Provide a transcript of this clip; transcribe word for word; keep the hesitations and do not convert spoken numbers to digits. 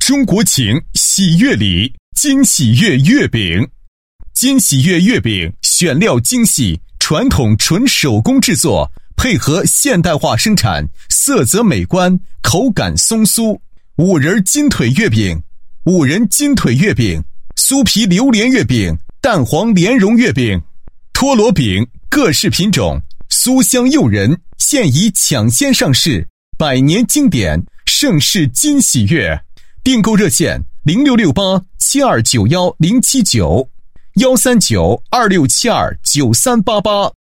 中国情，喜悦里，金喜悦月饼。金喜悦月饼选料精细，传统纯手工制作，配合现代化生产，色泽美观，口感松酥。五仁金腿月饼、五仁金腿月饼、酥皮榴莲月饼、蛋黄莲蓉月饼、托罗饼各式品种，酥香诱人，现已抢先上市，百年经典，盛世金喜悦。订购热线零六六八七二九幺零七九，幺三九二六七二九三八八。